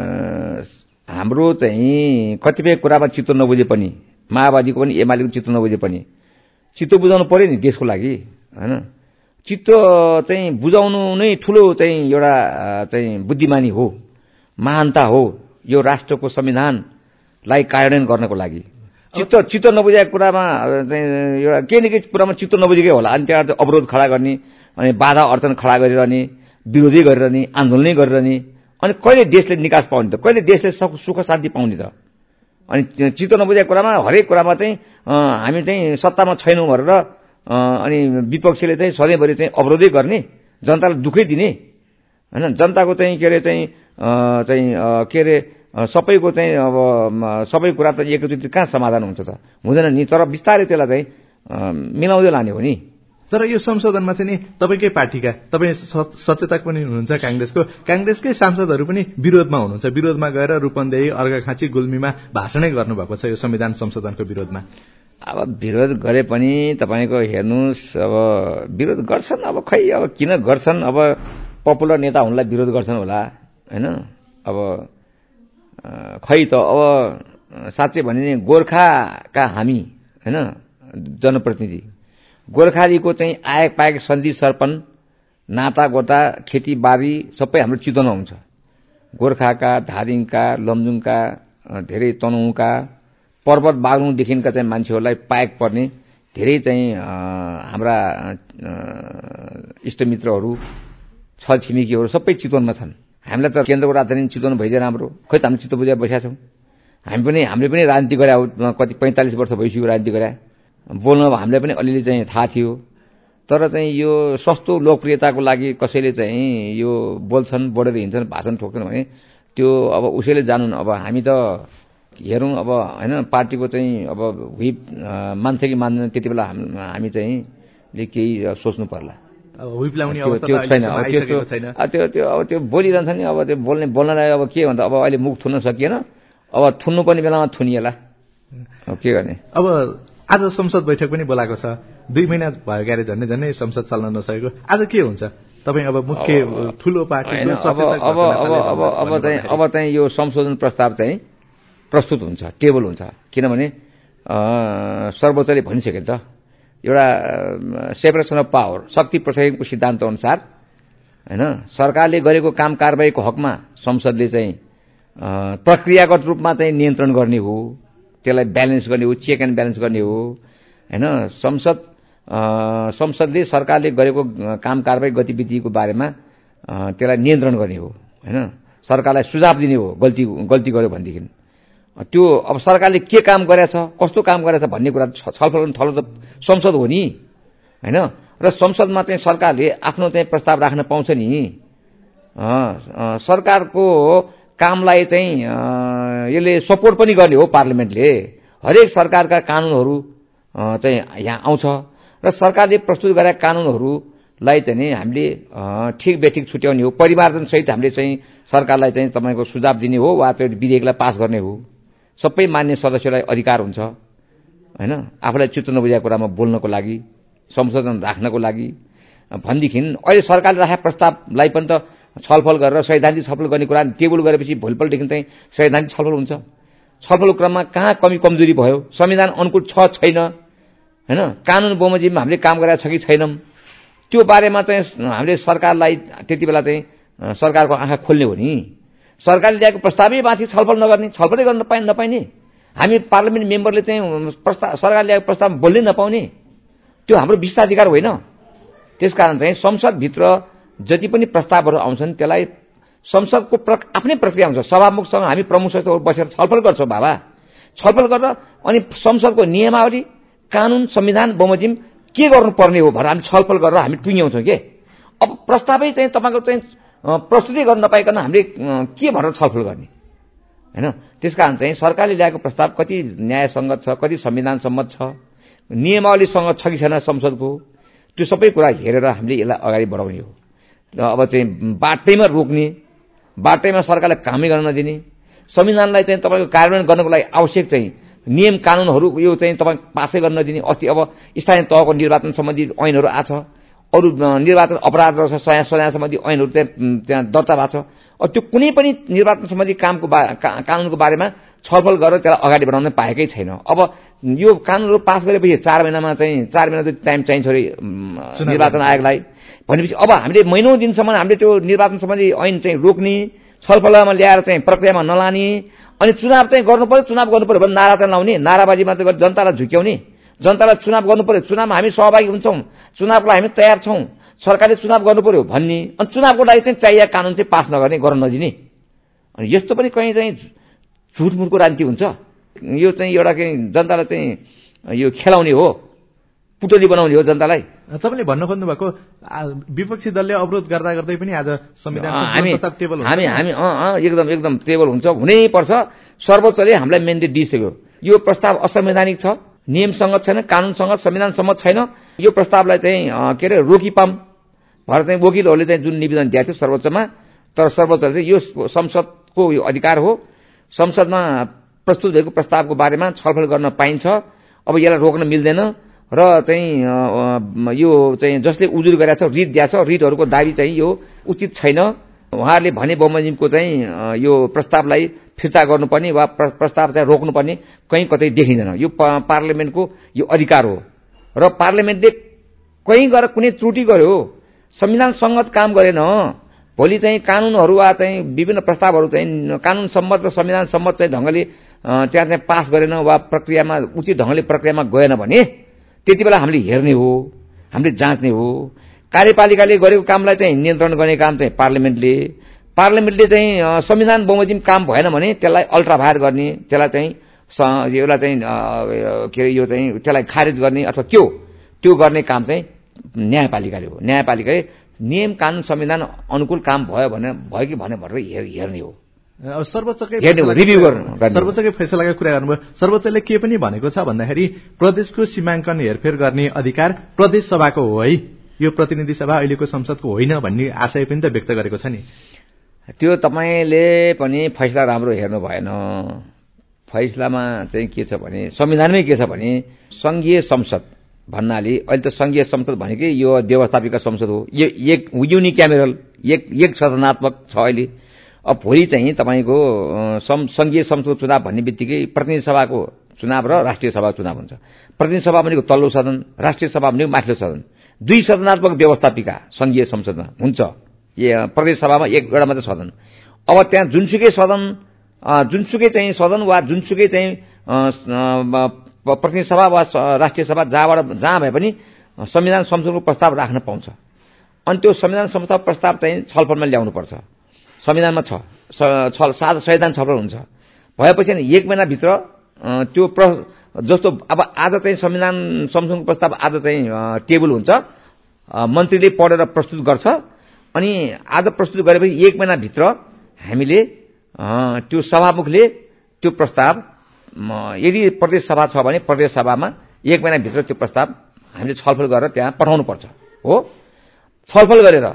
हाम्रो चाहिँ कतिपय कुरामा चित्त नबुझे पनि, माओवादीको पनि एमालेको चित्त नबुझे पनि चित्त बुझाउनु पर्यो नि देशको लागि, हैन? चित्त चाहिँ बुझाउनु नै ठूलो चाहिँ एउटा चाहिँ बुद्धिमानी हो, महानता हो यो राष्ट्रको संविधानलाई कार्यान्वयन गर्नको लागि। चित्त चित्त नबुझेको कुरामा चाहिँ एउटा केही न केही कुरामा चित्त नबुझेकै होला। अनि त्यहाँ अवरोध खडा गर्ने, अनि बाधा अडचन खडा गरिरहने, विरोधी गरिरहने, आन्दोलनै गरिरहने, अनि कहिले देशले निकास पाउने त, कहिले देशले सुख शान्ति पाउने त? अनि चित्त नबुझेको कुरामा हरेक कुरामा चाहिँ हामी चाहिँ सत्तामा छैनौं भनेर अनि विपक्षीले चाहिँ सधैँभरि चाहिँ अवरोधै गर्ने, जनतालाई दुखै दिने, हैन? जनताको चाहिँ के अरे चाहिँ चाहिँ के अरे सबैको चाहिँ अब सबै कुरा त एकैचोटि कहाँ समाधान हुन्छ त? हुँदैन नि। तर बिस्तारै त्यसलाई चाहिँ मिलाउँदै लाने हो नि। तर यो संशोधनमा चाहिँ नि तपाईकै पार्टीका, तपाईँ सचेतक पनि हुनुहुन्छ कांग्रेसको, कांग्रेसकै सांसदहरू पनि विरोधमा हुनुहुन्छ। विरोधमा गएर रूपन्देही, अर्घाखाँची, गुल्मीमा भाषणै गर्नुभएको छ यो संविधान संशोधनको विरोधमा। अब विरोध गरे पनि तपाईको हेर्नुस्, अब विरोध गर्छन्, अब खै अब किन गर्छन्? अब पपुलर नेता हुनलाई विरोध गर्छन् होला, हैन? अब खै त अब साँच्चै भने नि गोर्खाका हामी, हैन, जनप्रतिनिधि गोर्खालीको चाहिँ आएक पाएक सन्धि सर्पन नाता गोता खेतीबारी सबै हाम्रो चितवनमा हुन्छ। गोर्खाका, धादिङका, लमजुङका, धेरै तनहुँका, पर्वत बाग्लुङदेखिका चाहिँ मान्छेहरूलाई पाएक पर्ने धेरै चाहिँ हाम्रा इष्टमित्रहरू, छर छिमेकीहरू सबै चितवनमा छन्। हामीलाई त केन्द्रको राजधानी चितवन भइदिए राम्रो। खै त हामी चित्त बुझाएर बसेका छौं। हामी पनि हामीले पनि राजनीति गरे हो, कति पैंतालिस वर्ष भइसक्यो राजनीति गरे। बोल्न हामीलाई पनि अलिअलि चाहिँ थाहा थियो। तर चाहिँ यो सस्तो लोकप्रियताको लागि कसैले चाहिँ यो बोल्छन्, बढेर हिँड्छन्, भाषण ठोक्छन् भने त्यो अब उसैले जानुन्। अब हामी त हेरौँ अब, हैन, पार्टीको चाहिँ अब व्हिप मान्छ कि मान्दैन, त्यति बेला हामी चाहिँ केही सोच्नु पर्ला। व्हिप लाउने अवस्था त्यो छैन। अब त्यो त्यो अब त्यो बोलिरहन्छ नि। अब त्यो बोल्ने बोल्नलाई अब के भन्दा अब अहिले मुख थुन्न सकिएन, अब थुन्नु पनि बेलामा थुनिएला। अब के गर्ने? अब आज संसद बैठक पनि बोलाएको छ। दुई महिना भयो क्यारे झन्डै झन्डै संसद चल्न नसकेको। आज के हुन्छ? तपाईँ अब मुख्य ठूलो पार्टी अब अब अब अब चाहिँ अब चाहिँ यो संशोधन प्रस्ताव चाहिँ प्रस्तुत हुन्छ, टेबल हुन्छ। किनभने सर्वोच्चले भनिसके त एउटा सेपरेसन अफ पावर, शक्ति पृथकको सिद्धान्त अनुसार, हैन, सरकारले गरेको काम कारबाहीको हकमा संसदले चाहिँ प्रक्रियागत रूपमा चाहिँ नियन्त्रण गर्ने हो, त्यसलाई ब्यालेन्स गर्ने हो, चेक एन्ड ब्यालेन्स गर्ने हो, हैन? संसद संसदले सरकारले गरेको काम कारबाही गतिविधिको बारेमा त्यसलाई नियन्त्रण गर्ने हो, हैन? सरकारलाई सुझाव दिने हो गल्ती गल्ती गर्यो भनेदेखि। त्यो अब सरकारले के काम गरेछ, कस्तो काम गरेछ भन्ने कुरा छलफल गर्ने थलो त संसद हो नि, हैन? र संसदमा चाहिँ सरकारले आफ्नो चाहिँ प्रस्ताव राख्न पाउँछ नि। सरकारको कामलाई चाहिँ यसले सपोर्ट पनि गर्ने हो पार्लियामेन्टले। हरेक सरकारका कानूनहरू चाहिँ यहाँ आउँछ र सरकारले प्रस्तुत गरेका कानूनहरूलाई चाहिँ नि हामीले ठिक बेठिक छुट्याउने हो। परिमार्जन सहित हामीले चाहिँ सरकारलाई चाहिँ तपाईको सुझाव दिने हो वा त्यो विधेयकलाई पास गर्ने हो। सबै मान्य सदस्यलाई अधिकार हुन्छ, हैन, आफूलाई चित्त नबुझेको कुरामा बोल्नको लागि, संशोधन राख्नको लागि। भनेदेखि अहिले सरकारले राखेका प्रस्तावलाई पनि त छलफल गरेर सैद्धान्तिक छलफल गर्ने कुरा टेबल गरेपछि भोलिपल्टदेखि चाहिँ सैद्धान्तिक छलफल हुन्छ। छलफलको क्रममा कहाँ कमी कमजोरी भयो, संविधान अनुकूल छ छैन, हैन, कानून बमोजिममा हामीले काम गरेका छ कि छैनौं, त्यो बारेमा चाहिँ हामीले सरकारलाई त्यति बेला चाहिँ सरकारको आँखा खोल्ने हो नि। सरकारले ल्याएको प्रस्तावै माथि छलफल नगर्ने, छलफलै गर्न नपाइ नपाइने, हामी पार्लिमेन्ट मेम्बरले चाहिँ प्रस्ताव सरकारले ल्याएको प्रस्ताव बोल्नै नपाउने, त्यो हाम्रो विशेषाधिकार होइन। त्यसकारण चाहिँ संसदभित्र जति पनि प्रस्तावहरू आउँछन् त्यसलाई संसदको आफ्नै प्रक्रिया हुन्छ। सभामुखसँग हामी प्रमुखसँग बसेर छलफल गर्छौँ बाबा, छलफल गरेर अनि संसदको नियमावली, कानून, संविधान बमोजिम के गर्नुपर्ने हो भनेर हामी छलफल गरेर हामी टुङ्ग्याउँछौँ के। अब प्रस्तावै चाहिँ तपाईँको चाहिँ प्रस्तुति गर्न नपाइकन हामीले के भनेर छलफल गर्ने होइन। त्यसकारण चाहिँ सरकारले ल्याएको प्रस्ताव कति न्यायसङ्गत छ, कति संविधान सम्मत छ, नियमावलीसँग छ कि छैन संसदको, त्यो सबै कुरा हेरेर हामीले यसलाई अगाडि बढाउने हो। र अब चाहिँ बाटैमा रोक्ने, बाटैमा सरकारलाई कामै गर्न नदिने, संविधानलाई चाहिँ तपाईँको कार्यान्वयन गर्नको लागि आवश्यक चाहिँ नियम कानूनहरू यो चाहिँ तपाईँ पासै गर्न नदिने। अस्ति अब स्थानीय तहको निर्वाचन सम्बन्धी ऐनहरू आछ, अरू निर्वाचन अपराध र सया सजा सम्बन्धी ऐनहरू चाहिँ त्यहाँ दर्ता भएको छ। अब त्यो कुनै पनि निर्वाचन सम्बन्धी कामको बा कानूनको बारेमा छलफल गरेर त्यसलाई अगाडि बढाउन पाएकै छैन। अब यो कानूनहरू पास गरेपछि चार महिनामा चाहिँ चार महिना जति टाइम चाहिन्छ अरे निर्वाचन आयोगलाई भनेपछि अब हामीले महिनौँ दिनसम्म हामीले त्यो निर्वाचन सम्बन्धी ऐन चाहिँ रोक्ने, छलफलमा ल्याएर चाहिँ प्रक्रियामा नलाने, अनि चुनाव चाहिँ गर्नु पर्यो, चुनाव गर्नु पर्यो भने नारा चाहिँ लाउने, नाराबाजी मात्रै गरेर जनतालाई झुक्याउने, जनतालाई चुनाव गर्नु पर्यो, चुनावमा हामी सहभागी हुन्छौँ, चुनावको लागि हामी तयार छौँ, सरकारले चुनाव गर्नु पर्यो भन्ने, अनि चुनावको लागि चाहिँ चाहिएको कानून चाहिँ पास नगर्ने, गर्न नदिने। अनि यस्तो पनि कहीँ चाहिँ झुटमुटको राजनीति हुन्छ। यो चाहिँ एउटा चाहिँ जनतालाई चाहिँ यो खेलाउने हो, पुतली बनाउने हो जनतालाई। तपाईँले भन्न खोज्नु भएको विपक्षी दलले अवरोध गर्दा गर्दै पनि आज संविधान टेबल हुन्छ। हामी हामी अँ एकदम एकदम टेबल हुन्छ, हुनै पर्छ। सर्वोच्चले हामीलाई मेन्डेट दिइसक्यो, यो प्रस्ताव असंवैधानिक छ, नियमसँग छैन, कानूनसँग संविधान सम्मत छैन, यो प्रस्तावलाई चाहिँ के अरे रोकिपाम भनेर चाहिँ वकिलहरूले चाहिँ जुन निवेदन दिएको थियो सर्वोच्चमा, तर सर्वोच्चले चाहिँ यो संसदको यो अधिकार हो, संसदमा प्रस्तुत भएको प्रस्तावको बारेमा छलफल गर्न पाइन्छ, अब यसलाई रोक्न मिल्दैन र चाहिँ यो चाहिँ जसले उजुर गरेको छ, रिट दिएको छ, रिटहरूको दाबी चाहिँ यो उचित छैन। उहाँहरूले भने बमोजिमको चाहिँ यो प्रस्तावलाई फिर्ता गर्नुपर्ने वा प्रस्ताव चाहिँ रोक्नुपर्ने कहीँ कतै देखिँदैन। यो पार्लिमेन्टको यो अधिकार हो र पार्लिमेन्टले कहीँ गएर कुनै त्रुटि गर्यो, संविधान सङ्गत काम गरेन, भोलि चाहिँ कानूनहरू वा चाहिँ विभिन्न प्रस्तावहरू चाहिँ कानून सम्मत र संविधान सम्मत चाहिँ ढङ्गले त्यहाँ चाहिँ पास गरेन वा प्रक्रियामा उचित ढङ्गले प्रक्रियामा गएन भने त्यति बेला हामीले हेर्ने हो, हामीले जाँच्ने हो। कार्यपालिकाले गरेको कामलाई चाहिँ नियन्त्रण गर्ने काम चाहिँ पार्लिमेन्टले, पार्लिमेन्टले चाहिँ संविधान बमोजिम काम भएन भने त्यसलाई अल्ट्राभायर गर्ने, त्यसलाई चाहिँ एउटा चाहिँ के अरे यो चाहिँ त्यसलाई खारेज गर्ने अथवा त्यो त्यो गर्ने काम चाहिँ न्यायपालिकाले हो। न्यायपालिकाले नियम कानून संविधान अनुकूल काम भयो भने भयो कि भने भनेर हेर्ने हो। अब सर्वोच्चकै रिभ्यू गर्नु, सर्वोच्चकै फैसलाको कुरा गर्नुभयो। सर्वोच्चले के पनि भनेको छ भन्दाखेरि प्रदेशको सीमाङ्कन हेरफेर गर्ने अधिकार प्रदेश सभाको हो है, यो प्रतिनिधि सभा अहिलेको संसदको होइन भन्ने आशय पनि त व्यक्त गरेको छ नि। त्यो तपाईँले पनि फैसला राम्रो हेर्नु भएन। फैसलामा चाहिँ के छ भने संविधानमै के छ भने संघीय संसद भन्नाले अहिले त संघीय संसद भनेकै यो व्यवस्थापिका संसद हो, यो एक युनिक्यामेरल एक एक सदनात्मक छ अहिले। अब भोलि चाहिँ तपाईँको संघीय संसदको चुनाव भन्ने बित्तिकै प्रतिनिधि सभाको चुनाव र राष्ट्रिय सभाको चुनाव हुन्छ। प्रतिनिधि सभा भनेको तल्लो सदन, राष्ट्रिय सभा भनेको माथिल्लो सदन, दुई सदनात्मक व्यवस्थापिका संघीय संसदमा हुन्छ। प्रदेश सभामा एक एउटा मात्रै सदन। अब त्यहाँ जुनसुकै सदन जुनसुकै चाहिँ सदन वा जुनसुकै चाहिँ प्रतिनिधि सभा वा राष्ट्रिय सभा जहाँबाट जहाँ भए पनि संविधान संशोधनको प्रस्ताव राख्न पाउँछ। अनि त्यो संविधान संशोधन प्रस्ताव चाहिँ छलफलमा ल्याउनुपर्छ। संविधानमा छ सात संविधान छलफल हुन्छ भएपछि एक महिनाभित्र त्यो जस्तो अब आज चाहिँ संविधान संशोधनको प्रस्ताव आज चाहिँ टेबल हुन्छ, मन्त्रीले पढेर प्रस्तुत गर्छ, अनि आज प्रस्तुत गरेपछि एक महिनाभित्र हामीले त्यो सभामुखले त्यो प्रस्ताव यदि प्रदेश सभा छ भने प्रदेश सभामा एक महिनाभित्र त्यो प्रस्ताव हामीले छलफल गरेर त्यहाँ पठाउनुपर्छ हो। छलफल गरेर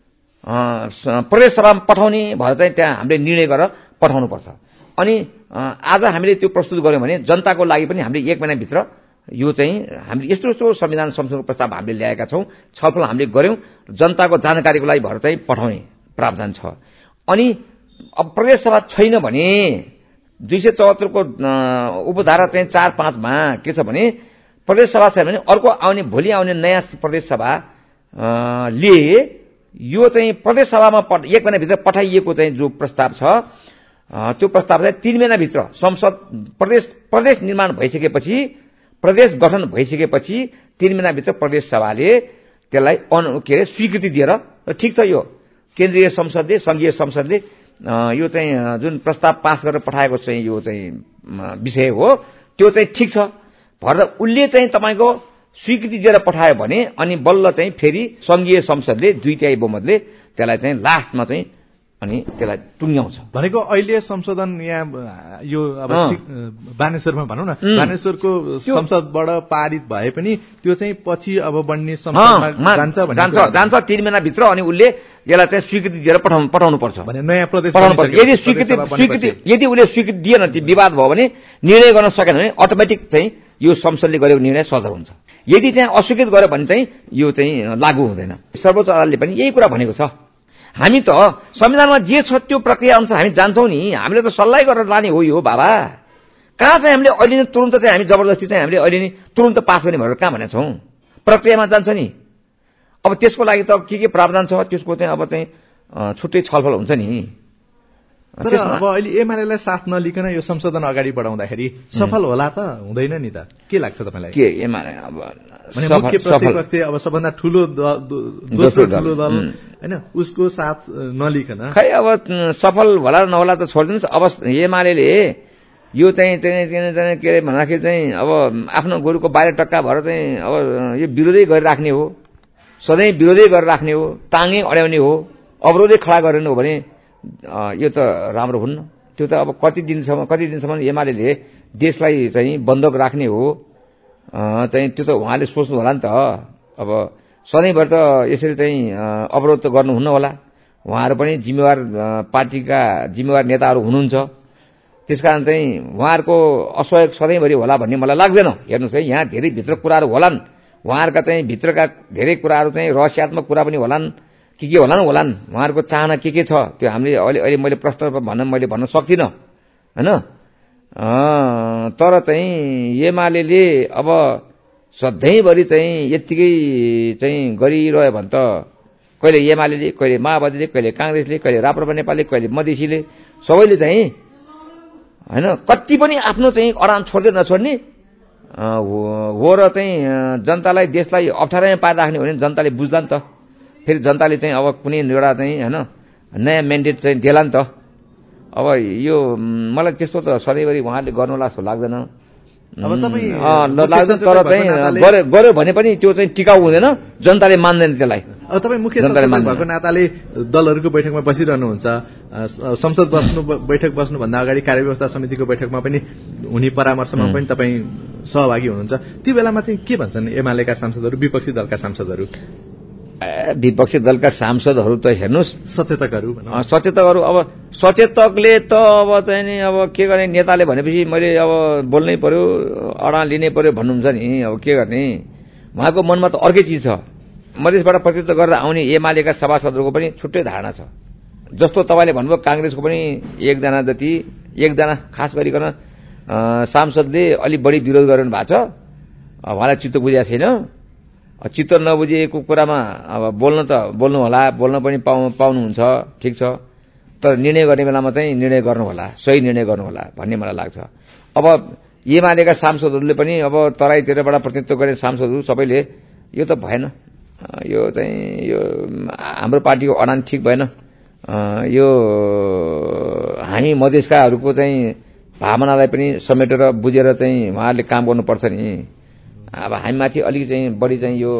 प्रदेश सभामा पठाउने भएर चाहिँ त्यहाँ हामीले निर्णय गरेर पठाउनुपर्छ। अनि आज हामीले त्यो प्रस्तुत गर्यौँ भने जनताको लागि पनि हामीले एक महिनाभित्र यो चाहिँ हामीले यस्तो यस्तो संविधान संशोधनको प्रस्ताव हामीले ल्याएका छौँ, छलफल हामीले गर्यौँ, जनताको जानकारीको लागि भएर चाहिँ पठाउने प्रावधान छ। अनि अब प्रदेश सभा छैन भने दुई सय चौहत्तरको उपधारा चाहिँ चार पाँचमा के छ भने प्रदेश सभा छैन भने अर्को आउने भोलि आउने नयाँ प्रदेश सभाले यो चाहिँ प्रदेश सभामा एक महिनाभित्र पठाइएको चाहिँ जो प्रस्ताव छ त्यो प्रस्ताव चाहिँ तीन महिनाभित्र संसद प्रदेश प्रदेश निर्माण भइसकेपछि प्रदेश गठन भइसकेपछि तीन महिनाभित्र प्रदेश सभाले त्यसलाई के अरे स्वीकृति दिएर ठिक छ यो केन्द्रीय संसदले संघीय संसदले यो चाहिँ जुन प्रस्ताव पास गरेर पठाएको चाहिँ यो चाहिँ विषय हो त्यो चाहिँ ठिक छ भएर उसले चाहिँ तपाईँको स्वीकृति दिएर पठायो भने अनि बल्ल चाहिँ फेरि संघीय संसदले दुई तिहाई बहुमतले त्यसलाई चाहिँ लास्टमा चाहिँ अनि त्यसलाई टुङ्ग्याउँछ भनेको अहिले संशोधन यहाँ यो अब बानेश्वरमा भनौँ न बानेश्वरको संसदबाट पारित भए पनि त्यो चाहिँ पछि अब बन्ने संसदमा जान्छ जान्छ जान्छ तीन महिनाभित्र अनि उसले यसलाई चाहिँ स्वीकृति दिएर पठाउनु पठाउनु पर्छ भने नयाँ प्रदेश पठाउनु पर्छ यदि स्वीकृति स्वीकृति यदि उसले स्वीकृति दिएन त्यो विवाद भयो भने निर्णय गर्न सकेन भने अटोमेटिक चाहिँ यो संसदले गरेको निर्णय सदर हुन्छ यदि चाहिँ अस्वीकृत गर्यो भने चाहिँ यो चाहिँ लागू हुँदैन सर्वोच्च अदालतले पनि यही कुरा भनेको छ हामी त संविधानमा जे छ त्यो प्रक्रिया अनुसार हामी जान्छौं नि हामीले त सल्लाह गरेर लाने हो यो बाबा कहाँ चाहिँ हामीले अहिले नै तुरुन्त चाहिँ हामी जबरजस्ती चाहिँ हामीले अहिले नै तुरुन्त पास गर्ने भनेर कहाँ भनेका छौं प्रक्रियामा जान्छ नि अब त्यसको लागि त के के प्रावधान छ त्यसको चाहिँ अब चाहिँ छुट्टै छलफल हुन्छ नि तर अब अहिले एमालेलाई साथ नलिकन यो संशोधन अगाडि बढाउँदाखेरि सफल होला त हुँदैन नि त के लाग्छ तपाईलाई के एमाले अब भने मुख्य प्रतिपक्ष अब सबभन्दा ठूलो दोस्रो ठूलो दल हैन उसको साथ नलिकन खै अब सफल होला नहोला त छोड्दिनुस् अब एमालेले यो चाहिँ चाहिँ चाहिँ के अरे भन्दाखेरि चाहिँ अब आफ्नो गुरुको बाह्र टक्का भएर चाहिँ अब यो विरोधै गरिराख्ने हो सधैँ विरोधै गरिराख्ने हो टाङ्गै अड्याउने हो अवरोधै खडा गरेन हो भने यो त राम्रो हुन्न त्यो त अब कति दिनसम्म कति दिनसम्म एमालेले देशलाई चाहिँ बन्धक राख्ने हो चाहिँ त्यो त उहाँले सोच्नु होला नि त अब सधैँभर त यसरी चाहिँ अवरोध त गर्नुहुन्न होला उहाँहरू पनि जिम्मेवार पार्टीका जिम्मेवार नेताहरू हुनुहुन्छ त्यसकारण चाहिँ उहाँहरूको असहयोग सधैँभरि होला भन्ने मलाई लाग्दैन हेर्नुहोस् है यहाँ धेरै भित्र कुराहरू होलान् उहाँहरूका चाहिँ भित्रका धेरै कुराहरू चाहिँ रहस्यात्मक कुरा पनि होलान् के के होलान् होलान् उहाँहरूको चाहना के के छ त्यो हामीले अहिले अहिले मैले प्रश्न भन्न मैले भन्न सक्दिनँ हैन तर चाहिँ एमालेले अब सधैँभरि चाहिँ यत्तिकै चाहिँ गरिरह्यो भने त कहिले एमालेले कहिले माओवादीले कहिले कांग्रेसले कहिले राप्रपा नेपालले कहिले मधेसीले सबैले चाहिँ हैन कति पनि आफ्नो चाहिँ अडान छोड्दै नछोड्ने हो र चाहिँ जनतालाई देशलाई अप्ठ्यारोमा पारिराख्ने हो भने जनताले बुझ्ला नि त फेरि जनताले चाहिँ अब कुनै एउटा चाहिँ हैन नयाँ म्यान्डेट चाहिँ देला नि त अब यो मलाई त्यस्तो त सधैँभरि उहाँले गर्नुहोला जस्तो लाग्दैन अब तपाईँ लाग्दैन तर चाहिँ गर्यो भने पनि त्यो चाहिँ टिकाउ हुँदैन जनताले मान्दैन त्यसलाई अब तपाईँ मुख्य सचेतक भएको नाताले दलहरूको बैठकमा बसिरहनुहुन्छ संसद बस्नु बैठक बस्नुभन्दा अगाडि कार्यव्यवस्था समितिको बैठकमा पनि हुने परामर्शमा पनि तपाईँ सहभागी हुनुहुन्छ त्यो बेलामा चाहिँ के भन्छन् एमालेका सांसदहरू विपक्षी दलका सांसदहरू विपक्षी दलका सांसदहरू त हेर्नुहोस् सचेतकहरू सचेतकहरू अब सचेतकले त अब चाहिँ नि अब के गर्ने नेताले भनेपछि मैले अब बोल्नै पर्यो अडा लिनै पर्यो भन्नुहुन्छ नि अब के गर्ने उहाँको मनमा त अर्कै चिज छ मधेसबाट प्रतिनिधित्व गरेर आउने एमालेका सभासदहरूको पनि छुट्टै धारणा छ जस्तो तपाईँले भन्नुभयो कांग्रेसको पनि एकजना जति एकजना खास गरिकन सांसदले अलि बढी विरोध गरिरहनु भएको छ उहाँलाई चित्त बुझेको छैन चित्त नबुझिएको कुरामा अब बोल्न त बोल्नु होला बोल्न पनि पाउ पाउनुहुन्छ ठिक छ तर निर्णय गर्ने बेलामा चाहिँ निर्णय गर्नु होला सही निर्णय गर्नु होला भन्ने मलाई लाग्छ अब एमालेका सांसदहरूले पनि अब तराईतिरबाट प्रतिनिधित्व गर्ने सांसदहरू सबैले यो त भएन यो चाहिँ यो हाम्रो पार्टीको अडान ठिक भएन यो हामी मधेसकाहरूको चाहिँ भावनालाई पनि समेटेर बुझेर चाहिँ उहाँहरूले काम गर्नुपर्छ नि अब हामीमाथि अलिक चाहिँ बढी चाहिँ यो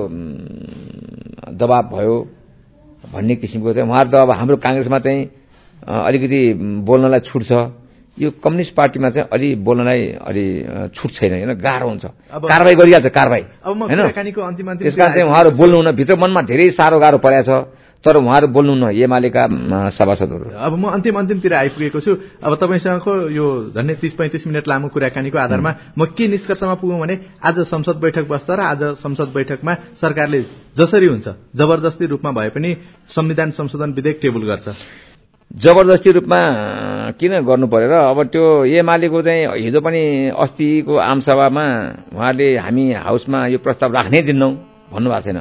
दबाब भयो भन्ने किसिमको चाहिँ उहाँहरू त अब हाम्रो कांग्रेसमा चाहिँ अलिकति बोल्नलाई छुट छ यो कम्युनिस्ट पार्टीमा चाहिँ अलि बोल्नलाई अलि छुट छैन हैन गाह्रो हुन्छ कारबाही गरिहाल्छ कारबाही हैन त्यसकारण चाहिँ उहाँहरू बोल्नुहुन्न भित्र मनमा धेरै साह्रो गाह्रो परेको छ तर उहाँहरू बोल्नुहुन्न एमालेका सभासदहरू अब म अन्तिम अन्तिमतिर आइपुगेको छु अब तपाईसँगको यो झन्डै तीस पैंतीस मिनट लामो कुराकानीको आधारमा म के निष्कर्षमा पुगौँ भने आज संसद बैठक बस्छ र आज संसद बैठकमा सरकारले जसरी हुन्छ जबरजस्ती रूपमा भए पनि संविधान संशोधन विधेयक टेबल गर्छ जबरजस्ती रूपमा किन गर्नु पर्यो र अब त्यो एमालेको चाहिँ हिजो पनि अस्तिको आमसभामा उहाँले हामी हाउसमा यो प्रस्ताव राख्नै दिन्नौ भन्नुभएको छैन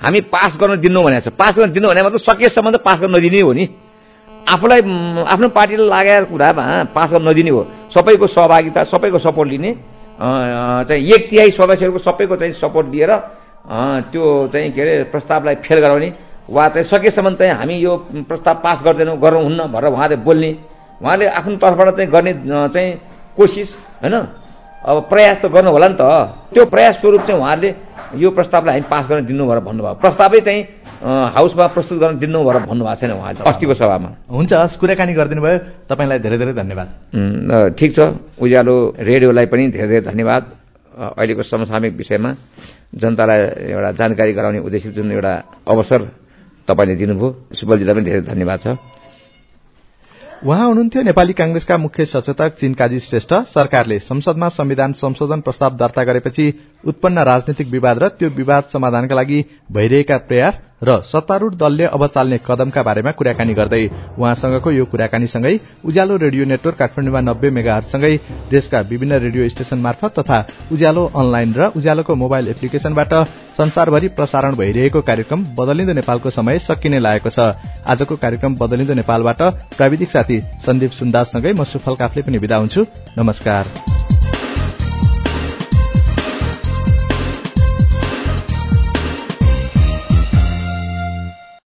हामी पास गर्न दिनु भनेको छ। पास गर्न दिनु भने मतलब सकेसम्म त पास गर्न नदिने हो नि। आफूलाई आफ्नो पार्टीले लागेको कुरामा पास गर्न नदिने हो। सबैको सहभागिता, सबैको सपोर्ट लिने, चाहिँ एक तिहाई सदस्यहरूको सबैको चाहिँ सपोर्ट लिएर त्यो चाहिँ के अरे प्रस्तावलाई फेल गराउने वा चाहिँ सकेसम्म चाहिँ हामी यो प्रस्ताव पास गर्दैनौँ, गर्नुहुन्न भनेर उहाँले बोल्ने, उहाँले आफ्नो तर्फबाट चाहिँ गर्ने चाहिँ कोसिस होइन, अब प्रयास त गर्नु होला नि त। त्यो प्रयास स्वरूप चाहिँ उहाँहरूले यो प्रस्तावलाई हामी पास गर्न दिनु भनेर भन्नुभयो। प्रस्तावै चाहिँ हाउसमा प्रस्तुत गर्न दिनु भनेर भन्नुभएको छैन उहाँले अस्तिको सभामा। हुन्छ, हस्, कुराकानी गरिदिनु भयो, तपाईँलाई धेरै धेरै धन्यवाद। ठिक छ, उज्यालो रेडियोलाई पनि धेरै धेरै धन्यवाद। अहिलेको समसामयिक विषयमा जनतालाई एउटा जानकारी गराउने उद्देश्य जुन एउटा अवसर तपाईँले दिनुभयो, सुबलजीलाई पनि धेरै धन्यवाद छ। उहाँ हुनुहुन्थ्यो नेपाली कांग्रेसका मुख्य सचेतक चिनकाजी श्रेष्ठ। सरकारले संसदमा संविधान संशोधन प्रस्ताव दर्ता गरेपछि उत्पन्न राजनीतिक विवाद र त्यो विवाद समाधानका लागि भइरहेका प्रयास र सत्तारूढ़ दलले अब चाल्ने कदमका बारेमा कुराकानी गर्दै उहाँसँगको यो कुराकानीसँगै उज्यालो रेडियो नेटवर्क काठमाडौँमा नब्बे मेगाहर्जसँगै देशका विभिन्न रेडियो स्टेशन मार्फत तथा उज्यालो अनलाइन र उज्यालोको मोबाइल एप्लिकेशनबाट संसारभरि प्रसारण भइरहेको कार्यक्रम बदलिँदो नेपालको समय सकिने लागेको छ। आजको कार्यक्रम बदलिँदो नेपालबाट प्राविधिक साथी सन्दीप सुन्दाससँगै म सुफल काफले पनि बिदा हुन्छु। नमस्कार।